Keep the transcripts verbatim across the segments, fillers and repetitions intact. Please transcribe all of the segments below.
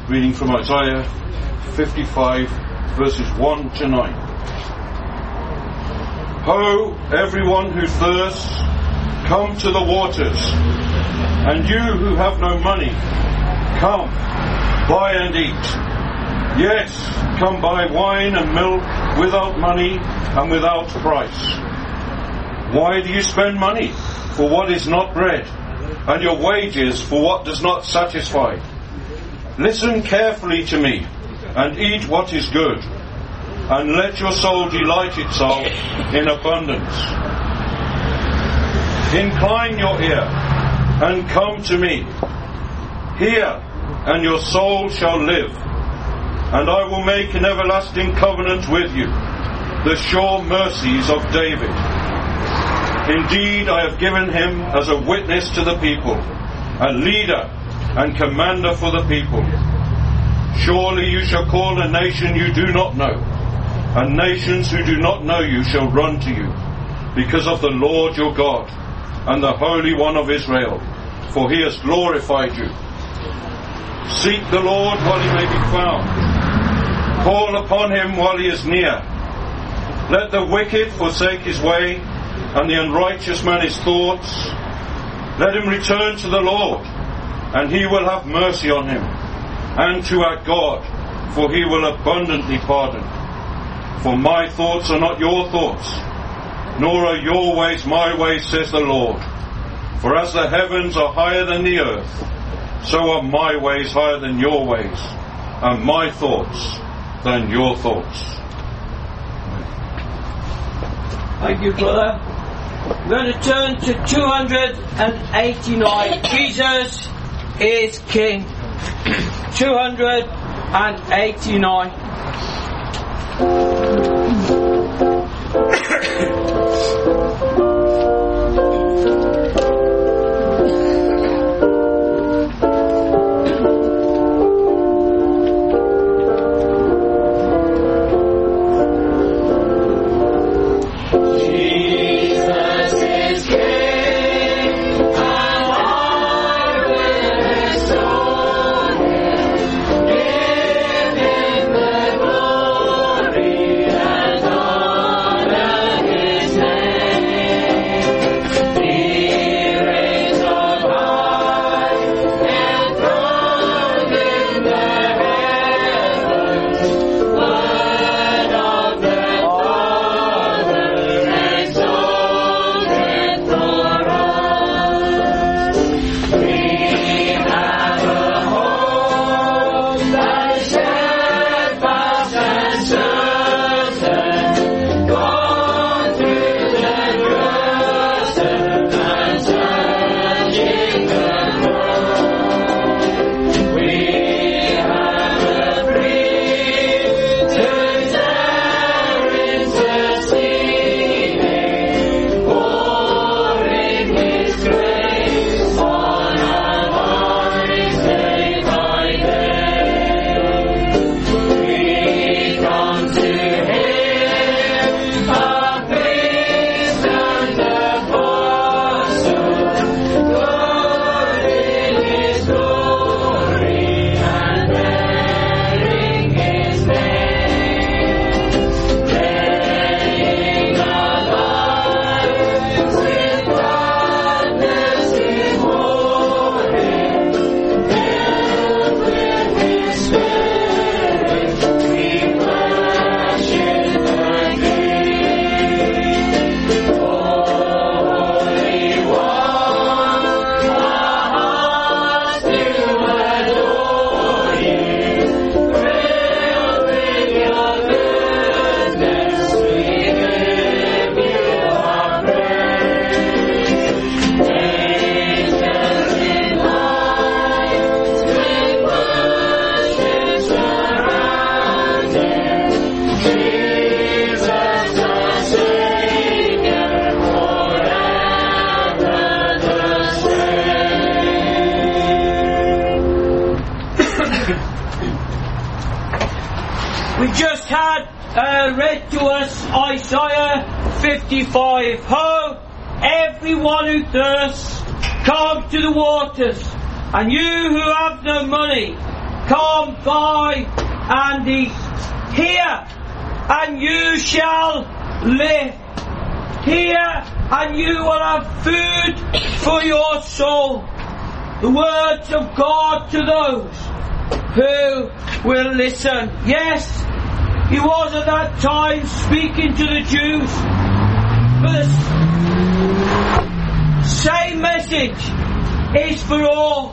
reading from Isaiah fifty-five, verses one to nine. Ho, everyone who thirsts, come to the waters, and you who have no money, come, buy and eat. Yes, come buy wine and milk without money and without price. Why do you spend money for what is not bread, and your wages for what does not satisfy? Listen carefully to me, and eat what is good, and let your soul delight itself in abundance. Incline your ear, and come to me. Hear, and your soul shall live, and I will make an everlasting covenant with you, the sure mercies of David. Indeed, I have given him as a witness to the people, a leader and commander for the people. Surely you shall call a nation you do not know, and nations who do not know you shall run to you, because of the Lord your God, and the Holy One of Israel, for he has glorified you. Seek the Lord while he may be found. Call upon him while he is near. Let the wicked forsake his way, and the unrighteous man his thoughts. Let him return to the Lord, and he will have mercy on him, and to our God, for he will abundantly pardon. For my thoughts are not your thoughts, nor are your ways my ways, says the Lord. For as the heavens are higher than the earth, so are my ways higher than your ways, and my thoughts than your thoughts. Thank you, brother. We're going to turn to two hundred eighty-nine. Jesus is King. two hundred eighty-nine. read to us Isaiah fifty-five. Ho, everyone who thirsts, come to the waters, and you who have no money, come buy and eat. Here, and you shall live. Here, and you will have food for your soul. The words of God to those who will listen. Yes, he was at that time speaking to the Jews, but the same message is for all.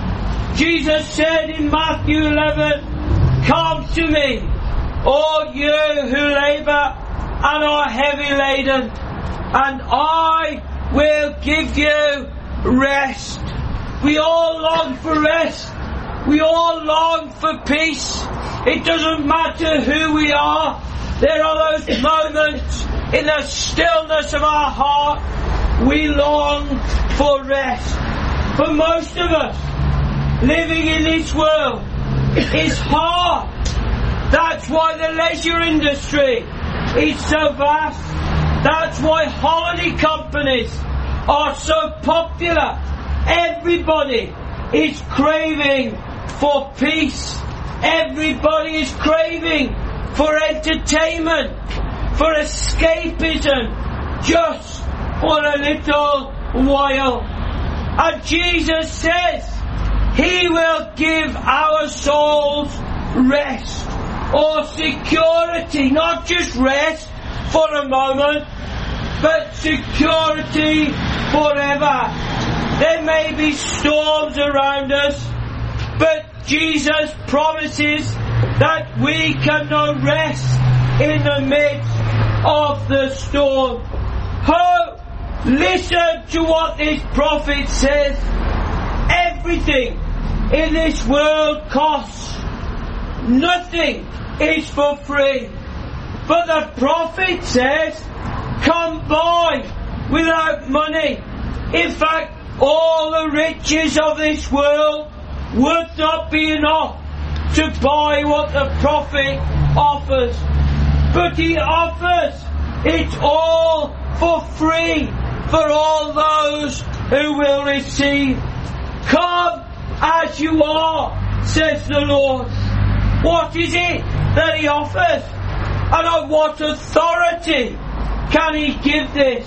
Jesus said in Matthew eleven, "Come to me, all you who labour and are heavy laden, and I will give you rest." We all long for rest. We all long for peace. It doesn't matter who we are. There are those moments in the stillness of our heart we long for rest. For most of us, living in this world is hard. That's why the leisure industry is so vast. That's why holiday companies are so popular. Everybody is craving for peace. Everybody is craving for entertainment, for escapism, just for a little while. And Jesus says He will give our souls rest or security, not just rest for a moment, but security forever. There may be storms around us, but Jesus promises that we can know rest in the midst of the storm. Oh, listen to what this prophet says. Everything in this world costs. Nothing is for free. But the prophet says, come buy without money. In fact, all the riches of this world would not be enough to buy what the prophet offers. But he offers it all for free for all those who will receive. Come as you are, says the Lord. What is it that he offers? And on what authority can he give this?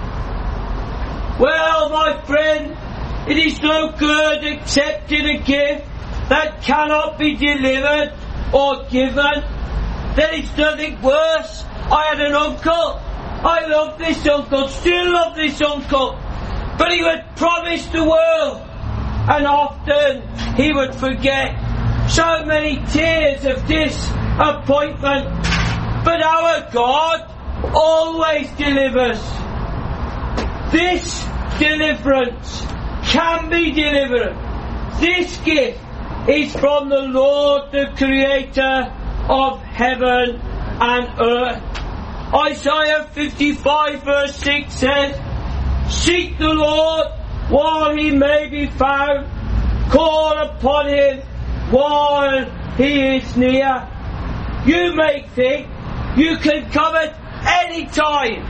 Well, my friend, it is no good accepting a gift that cannot be delivered or given. There is nothing worse. I had an uncle. I loved this uncle, still love this uncle. But he would promise the world, and often he would forget. So many tears of disappointment. But our God always delivers. This deliverance can be delivered. This gift is from the Lord, the Creator of heaven and earth. Isaiah fifty-five verse six says, seek the Lord while he may be found. Call upon him while he is near. You may think you can come at any time.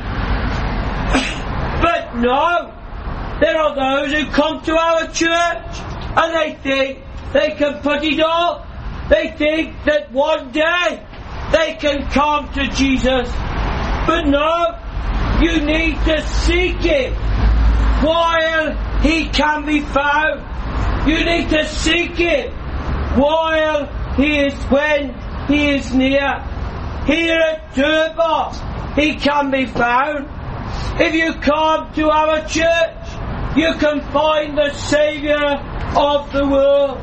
But no, there are those who come to our church and they think they can put it off. They think that one day they can come to Jesus. But no, you need to seek him while he can be found. You need to seek him while he is, when he is near. Here at Durbar, he can be found. If you come to our church, you can find the Saviour of the world.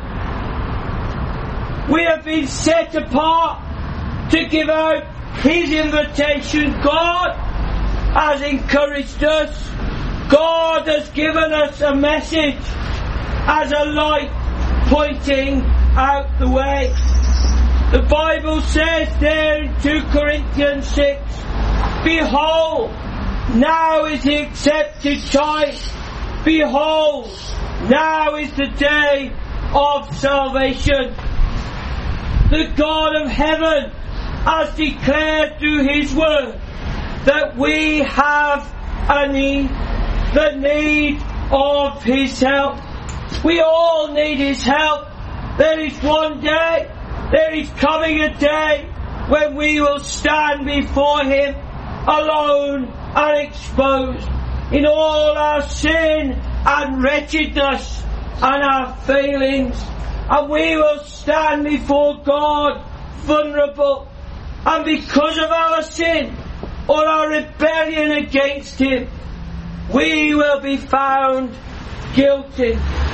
We have been set apart to give out his invitation. God has encouraged us. God has given us a message as a light pointing out the way. The Bible says there in two Corinthians six, behold, now is the accepted time. Behold, now is the day of salvation. The God of heaven has declared through his word that we have a need, the need of his help. We all need his help. There is one day, there is coming a day when we will stand before Him alone and exposed in all our sin and wretchedness and our failings. And we will stand before God vulnerable. And because of our sin or our rebellion against Him, we will be found guilty.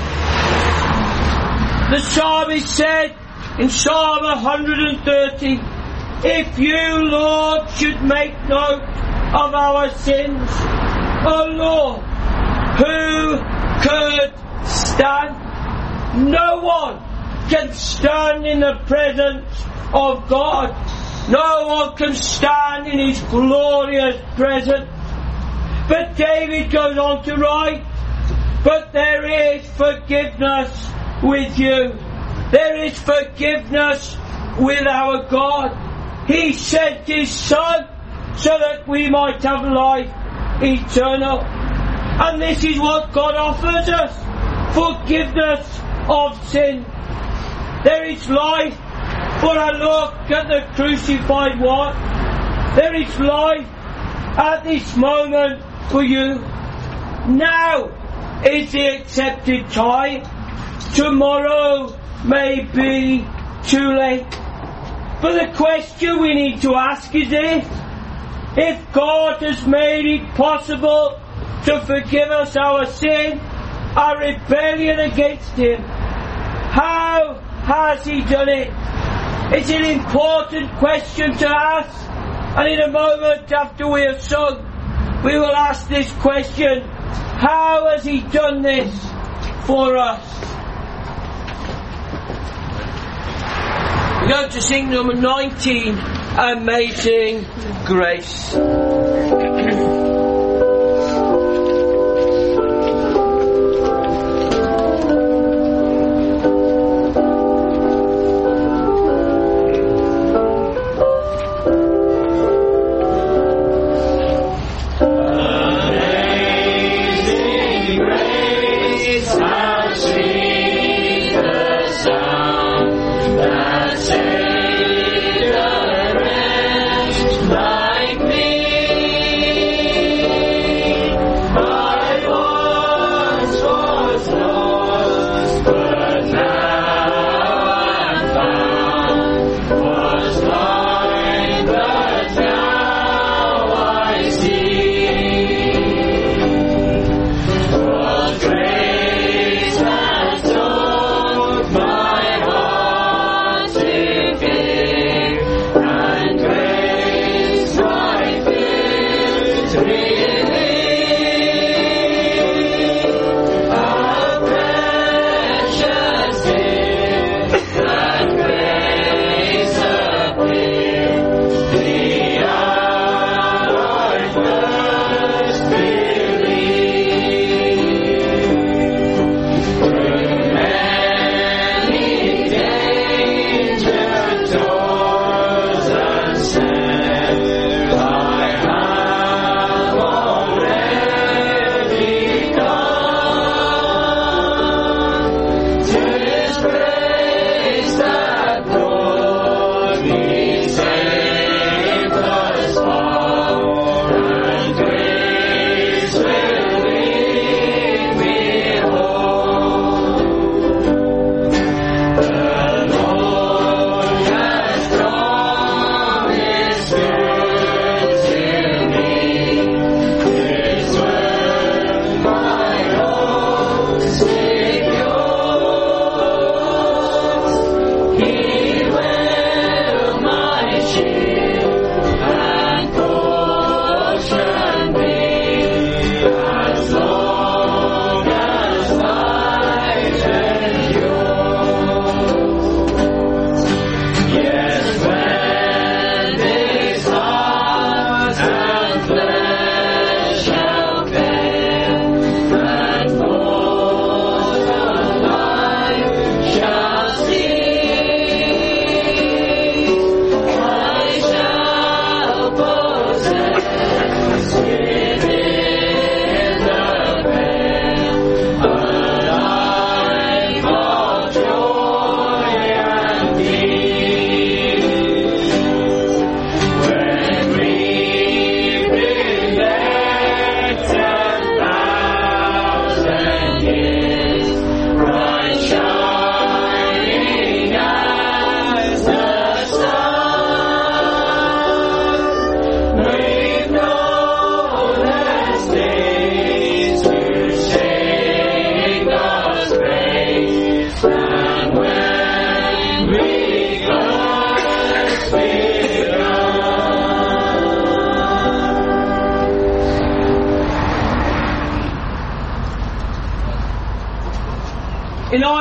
The psalmist said in Psalm one hundred thirty, if you, Lord, should make note of our sins, O Lord, who could stand? No one can stand in the presence of God. No one can stand in His glorious presence. But David goes on to write, but there is forgiveness with you. There is forgiveness with our God. He sent His Son so that we might have life eternal. And this is what God offers us. Forgiveness of sin. There is life for a look at the crucified one. There is life at this moment for you. Now is the accepted time. Tomorrow may be too late. But the question we need to ask is this: if God has made it possible to forgive us our sin, our rebellion against Him, how has He done it? It's an important question to ask, and in a moment after we have sung, we will ask this question: how has He done this for us? We're going to sing number nineteen, Amazing Grace. Like me.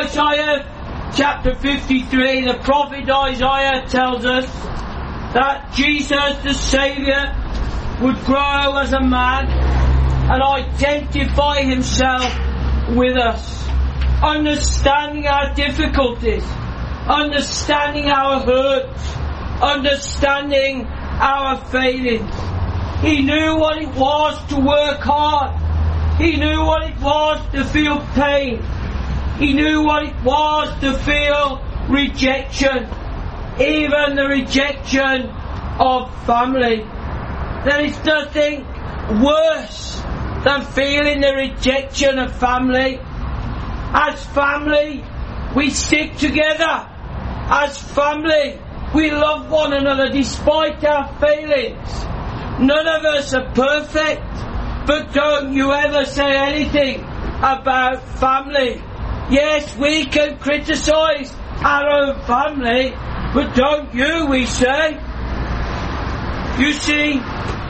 Isaiah chapter fifty-three, the prophet Isaiah tells us that Jesus the Saviour would grow as a man and identify himself with us, understanding our difficulties, understanding our hurts, understanding our failings. He knew what it was to work hard. He knew what it was to feel pain. He knew what it was to feel rejection, even the rejection of family. There is nothing worse than feeling the rejection of family. As family, we stick together. As family, we love one another despite our failings. None of us are perfect, but don't you ever say anything about family. Yes, we can criticise our own family, but don't you, we say. You see,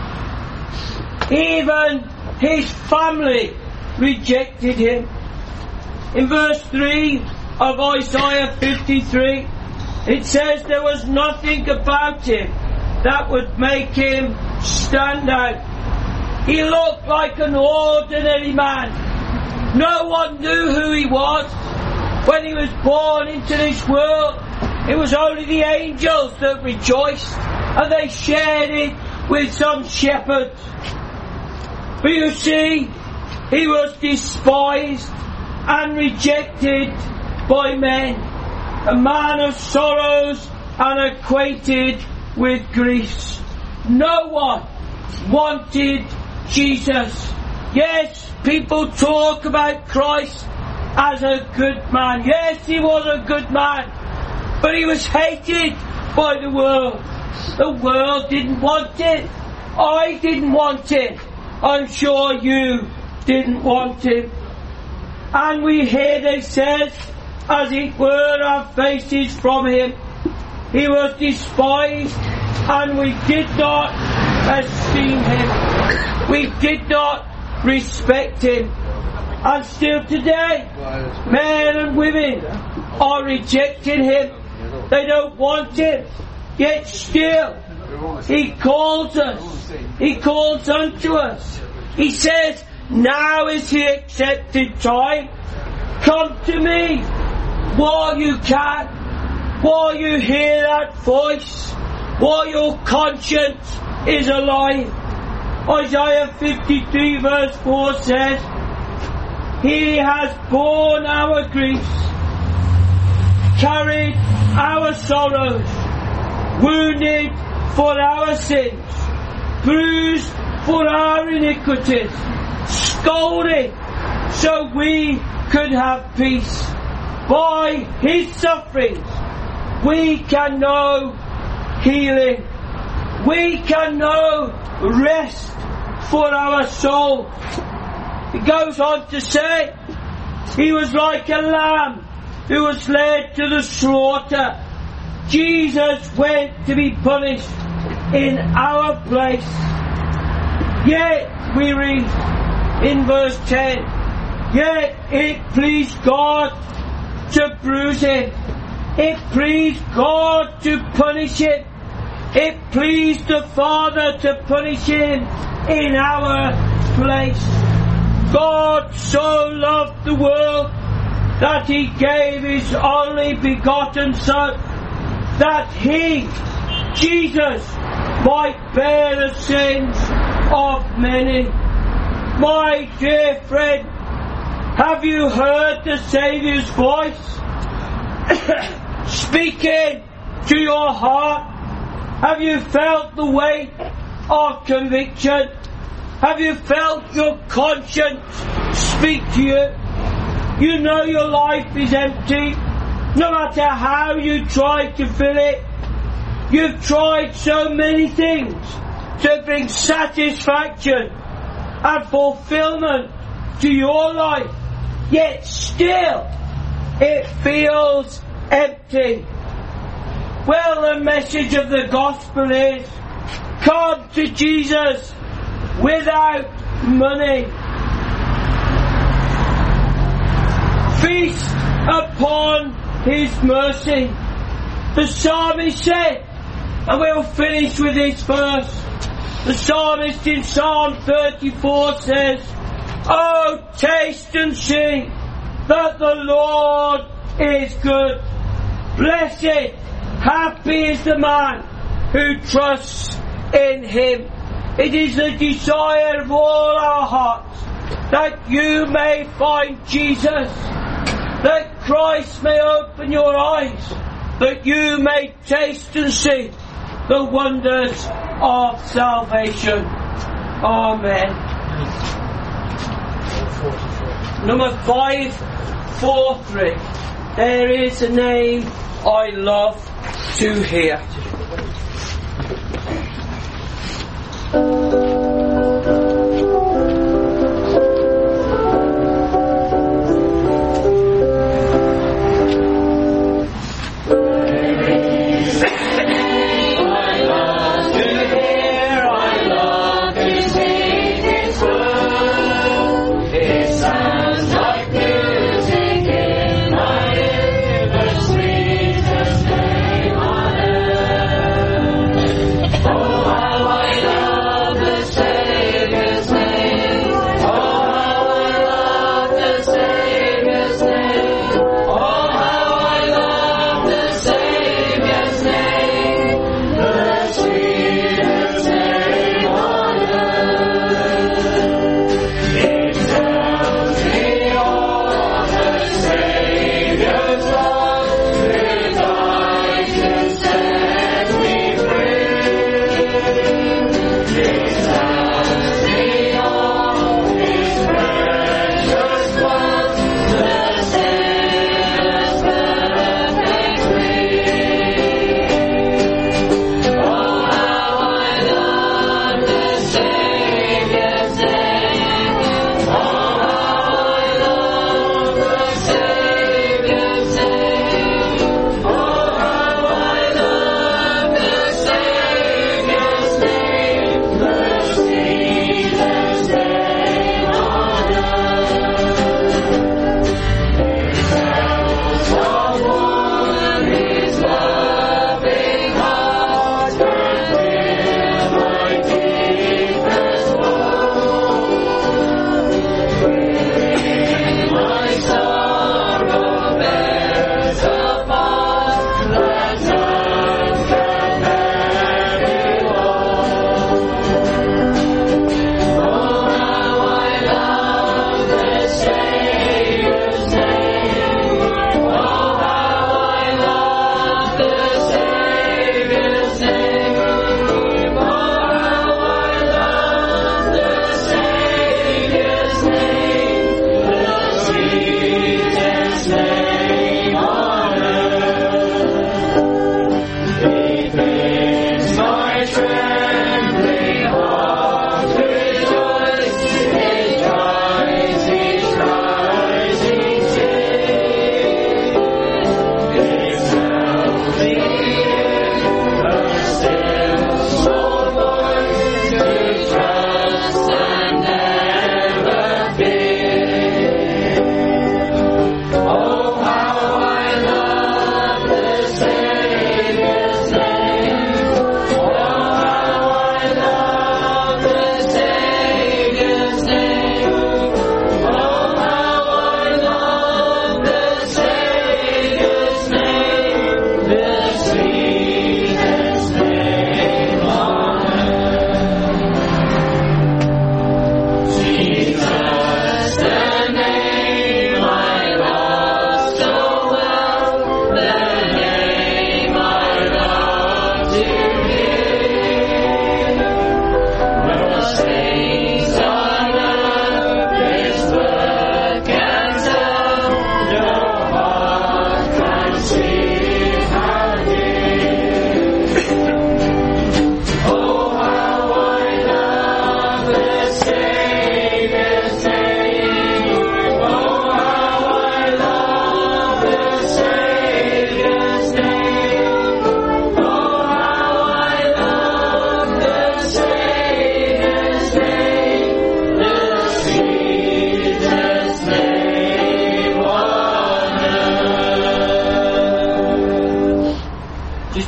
even his family rejected him. In verse three of Isaiah fifty-three, it says there was nothing about him that would make him stand out. He looked like an ordinary man. No one knew who he was. When he was born into this world, it was only the angels that rejoiced, and they shared it with some shepherds. But you see, he was despised and rejected by men, a man of sorrows and acquainted with griefs. No one wanted Jesus. Yes, people talk about Christ as a good man. Yes, he was a good man, but he was hated by the world. The world didn't want it. I didn't want it. I'm sure you didn't want him. And we hear they said, as it were, our faces from him. He was despised, and we did not esteem him. We did not respect him. And still today, men and women are rejecting him. They don't want him. Yet still, he calls us. He calls unto us. He says, now is the accepted time. Come to me while you can, while you hear that voice, while your conscience is alive. Isaiah fifty-three verse four says, he has borne our griefs, carried our sorrows, wounded for our sins, bruised for our iniquities, scolded so we could have peace. By his sufferings we can know healing. We can know rest for our soul. It goes on to say, he was like a lamb who was led to the slaughter. Jesus went to be punished in our place. Yet, we read in verse ten, yet it pleased God to bruise him. It pleased God to punish him. It pleased the Father to punish him in our place. God so loved the world that he gave his only begotten Son, that he, Jesus, might bear the sins of many. My dear friend, have you heard the Saviour's voice speaking to your heart? Have you felt the weight of conviction? Have you felt your conscience speak to you? You know your life is empty, no matter how you try to fill it. You've tried so many things to bring satisfaction and fulfillment to your life, yet still it feels empty. Well, the message of the gospel is, come to Jesus without money. Feast upon His mercy. The psalmist said, and we'll finish with this verse, the psalmist in Psalm thirty-four says, "Oh, taste and see that the Lord is good. Blessed, happy is the man who trusts in Him." It is the desire of all our hearts that you may find Jesus, that Christ may open your eyes, that you may taste and see the wonders of salvation. Amen. Number five four three. There is a name I love to hear. Name.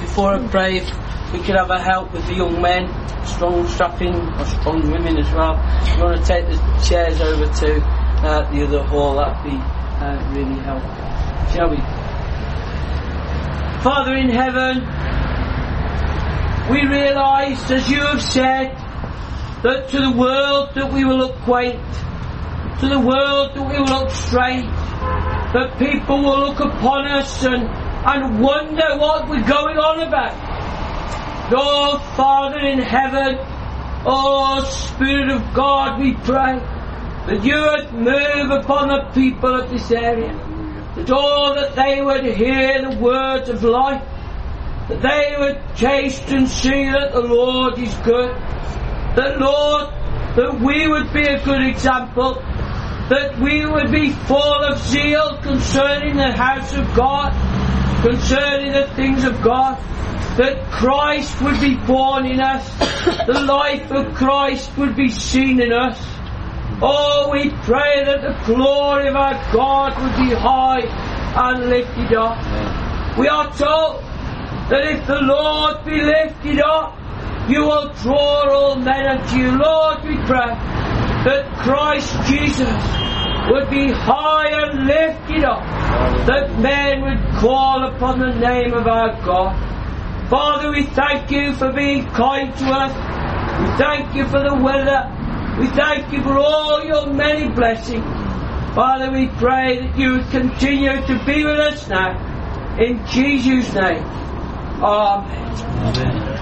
before I pray, if we could have a help with the young men, strong strapping, or strong women as well. If you want to take the chairs over to uh, the other hall, that'd be uh, really helpful. Shall we? Father in heaven, we realise, as you have said, that to the world that we will look quaint, to the world that we will look strange, that people will look upon us and, and wonder what we're going on about. Oh, Father in heaven, oh, Spirit of God, we pray that you would move upon the people of this area, that all that they would hear the words of life, that they would taste and see that the Lord is good, that, Lord, that we would be a good example, that we would be full of zeal concerning the house of God, concerning the things of God, that Christ would be born in us, the life of Christ would be seen in us. Oh, we pray that the glory of our God would be high and lifted up. We are told that if the Lord be lifted up, you will draw all men unto you. Lord, we pray that Christ Jesus would be high and lifted up, that men would call upon the name of our God. Father, we thank you for being kind to us. We thank you for the weather. We thank you for all your many blessings. Father, we pray that you would continue to be with us now. In Jesus' name. Amen. Amen.